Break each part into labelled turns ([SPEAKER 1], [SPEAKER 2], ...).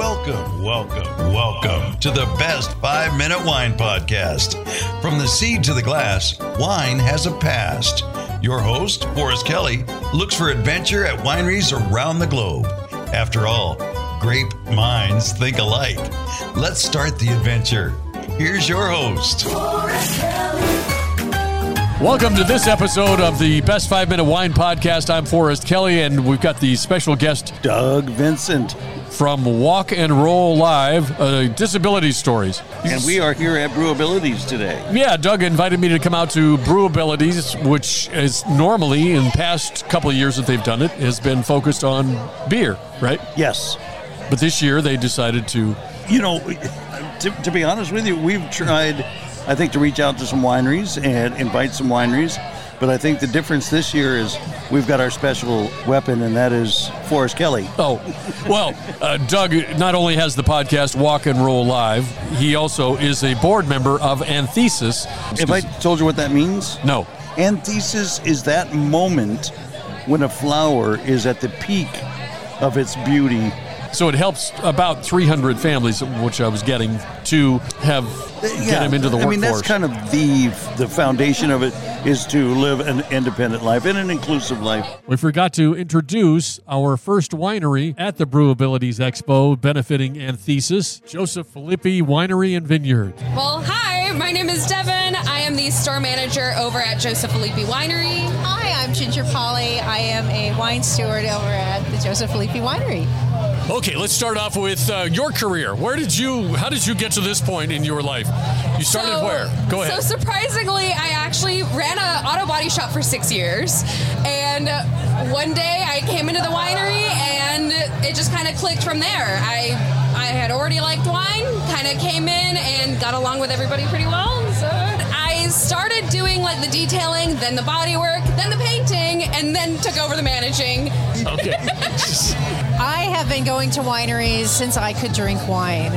[SPEAKER 1] Welcome to the best 5-minute wine podcast. From the seed to the glass, wine has a past. Your host, Forrest Kelly, looks for adventure at wineries around the globe. After all, grape minds think alike. Let's start the adventure. Here's your host, Forrest Kelly.
[SPEAKER 2] Welcome to this episode of the Best 5-Minute Wine Podcast. I'm Forrest Kelly, and we've got the special guest,
[SPEAKER 3] Doug Vincent,
[SPEAKER 2] from Walk and Roll Live, Disability Stories.
[SPEAKER 3] And we are here at Brewabilities today.
[SPEAKER 2] Yeah, Doug invited me to come out to Brewabilities, which is normally, in the past couple of years that they've done it, has been focused on beer, right?
[SPEAKER 3] Yes.
[SPEAKER 2] But this year they decided to...
[SPEAKER 3] You know, to be honest with you, we've tried, I think, to reach out to some wineries and invite some wineries. But I think the difference this year is we've got our special weapon, and that is Forrest Kelly.
[SPEAKER 2] Oh, well, Doug not only has the podcast Walk and Roll Live, he also is a board member of Anthesis.
[SPEAKER 3] Have I told you what that means?
[SPEAKER 2] No.
[SPEAKER 3] Anthesis is that moment when a flower is at the peak of its beauty.
[SPEAKER 2] So it helps about 300 families, which I was getting, to get them into the workforce.
[SPEAKER 3] I mean, that's kind of the foundation of it, is to live an independent life and an inclusive life.
[SPEAKER 2] We forgot to introduce our first winery at the Brewabilities Expo, benefiting Anthesis, Joseph Philippi Winery and Vineyard.
[SPEAKER 4] Well, hi, my name is Devin. I am the store manager over at Joseph Philippi Winery.
[SPEAKER 5] Hi, I'm Ginger Polly. I am a wine steward over at the Joseph Philippi Winery.
[SPEAKER 2] Okay, let's start off with your career. How did you get to this point in your life? You started where? Go ahead.
[SPEAKER 4] So surprisingly, I actually ran an auto body shop for 6 years. And one day I came into the winery and it just kind of clicked from there. I had already liked wine, kind of came in and got along with everybody pretty well. So I started doing like the detailing, then the body work, then the painting, and then took over the managing.
[SPEAKER 2] Okay.
[SPEAKER 5] I have been going to wineries since I could drink wine.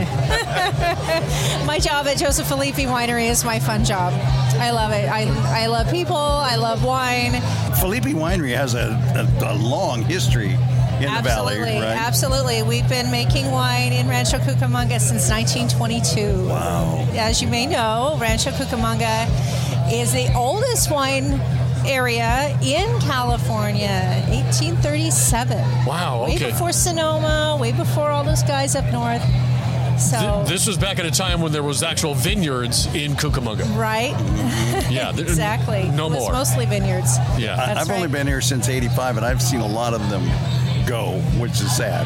[SPEAKER 5] My job at Joseph Philippi Winery is my fun job. I love it. I love people. I love wine.
[SPEAKER 3] Philippi Winery has a long history in the valley, right?
[SPEAKER 5] Absolutely. We've been making wine in Rancho Cucamonga since 1922.
[SPEAKER 3] Wow.
[SPEAKER 5] As you may know, Rancho Cucamonga is the oldest wine area in California, 1837.
[SPEAKER 2] Wow, okay.
[SPEAKER 5] Way before Sonoma, way before all those guys up north. So
[SPEAKER 2] this was back at a time when there was actual vineyards in Cucamonga.
[SPEAKER 5] Right.
[SPEAKER 2] Yeah.
[SPEAKER 5] Exactly.
[SPEAKER 2] No more.
[SPEAKER 5] It's mostly vineyards.
[SPEAKER 2] Yeah.
[SPEAKER 3] I've only been here since 85, and I've seen a lot of them go, which is sad.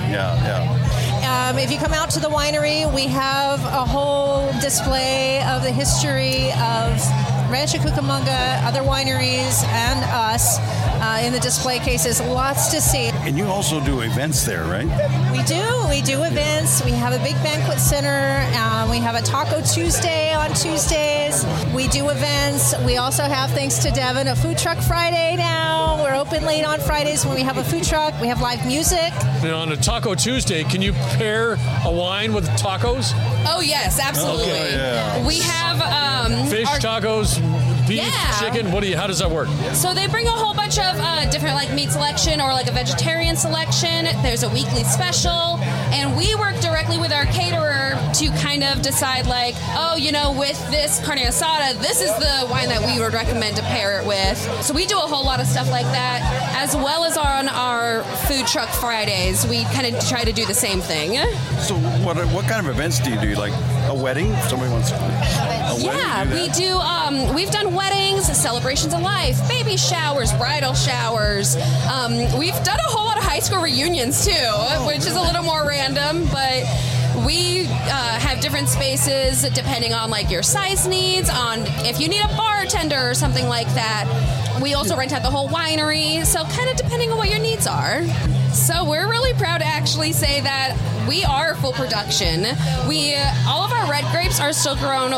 [SPEAKER 3] Yeah.
[SPEAKER 5] If you come out to the winery, we have a whole display of the history of Rancho Cucamonga, other wineries, and us in the display cases. Lots to see.
[SPEAKER 3] And you also do events there, right?
[SPEAKER 5] We do. We do events. We have a big banquet center. We have a Taco Tuesday on Tuesdays. We do events. We also have, thanks to Devin, a Food Truck Friday now. We're open late on Fridays when we have a food truck. We have live music.
[SPEAKER 2] And on a Taco Tuesday, can you pair a wine with tacos?
[SPEAKER 4] Oh, yes, absolutely.
[SPEAKER 3] Okay, yeah.
[SPEAKER 4] We have...
[SPEAKER 2] Fish, tacos, beef, chicken. How does that work?
[SPEAKER 4] So they bring a whole bunch of different like meat selection or like a vegetarian selection. There's a weekly special, and we work directly with our caterer to kind of decide like, with this carne asada, this is the wine that we would recommend to pair it with. So we do a whole lot of stuff like that, as well as on our Food Truck Fridays. We kind of try to do the same thing.
[SPEAKER 3] So what kind of events do you do? Like a wedding? Somebody wants a wedding?
[SPEAKER 4] Yeah, we do. We've done weddings, celebrations of life, baby showers, bridal showers. We've done a whole lot of high school reunions too, which is a little more random, but we have different spaces depending on like your size needs, on if you need a bartender or something like that. We also rent out the whole winery, so kind of depending on what your needs are. So we're really proud to actually say that we are full production. All of our red grapes are still grown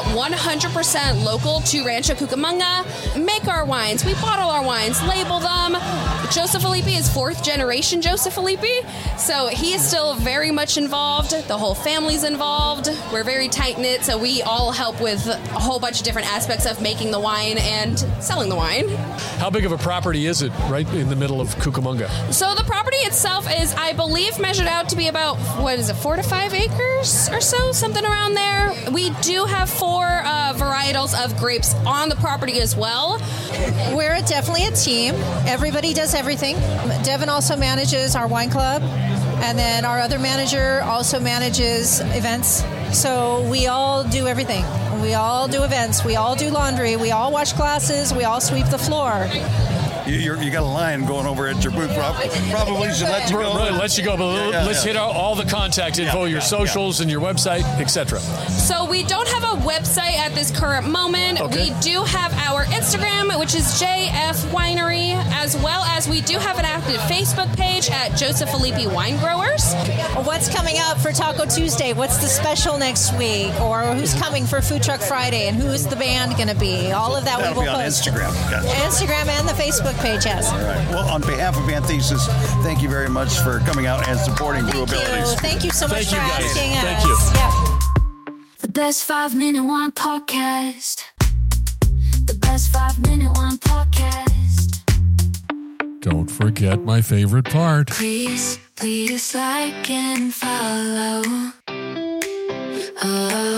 [SPEAKER 4] 100% local to Rancho Cucamonga. Make our wines, we bottle our wines, label them. Joseph Philippi is 4th generation Joseph Philippi, so he is still very much involved. The whole family's involved. We're very tight-knit, so we all help with a whole bunch of different aspects of making the wine and selling the wine.
[SPEAKER 2] How big of a property is it right in the middle of Cucamonga?
[SPEAKER 4] So the property itself is, I believe, measured out to be about, 4 to 5 acres or so, something around there. We do have 4 varietals of grapes on the property as well.
[SPEAKER 5] We're definitely a team. Everybody does everything. Devin also manages our wine club, and then our other manager also manages events. So we all do everything. We all do events. We all do laundry. We all wash glasses. We all sweep the floor.
[SPEAKER 3] You got a line going over at your booth. Probably should let you go.
[SPEAKER 2] Really let you go, but let's hit out all the contact info, your socials and your website, etc.
[SPEAKER 4] So we don't have a website at this current moment.
[SPEAKER 2] Okay.
[SPEAKER 4] We do have our Instagram, which is JF Winery, as well as we do have an active Facebook page at Joseph Felipe Wine Growers.
[SPEAKER 5] What's coming up for Taco Tuesday? What's the special next week? Or who's coming for Food Truck Friday? And who's the band going to be? All of that
[SPEAKER 3] That'll
[SPEAKER 5] we will
[SPEAKER 3] be on
[SPEAKER 5] post.
[SPEAKER 3] Instagram. Gotcha.
[SPEAKER 5] Instagram and the Facebook page, yes.
[SPEAKER 3] All right. Well, on behalf of Anthesis, thank you very much for coming out and supporting Brewabilities.
[SPEAKER 5] Thank you so much
[SPEAKER 2] Thank you,
[SPEAKER 5] for
[SPEAKER 2] guys.
[SPEAKER 5] asking us.
[SPEAKER 2] Thank you.
[SPEAKER 5] Yeah.
[SPEAKER 6] The best 5 Minute Wine Podcast. The best 5 Minute Wine Podcast.
[SPEAKER 2] Don't forget my favorite part.
[SPEAKER 6] Please like and follow. Oh.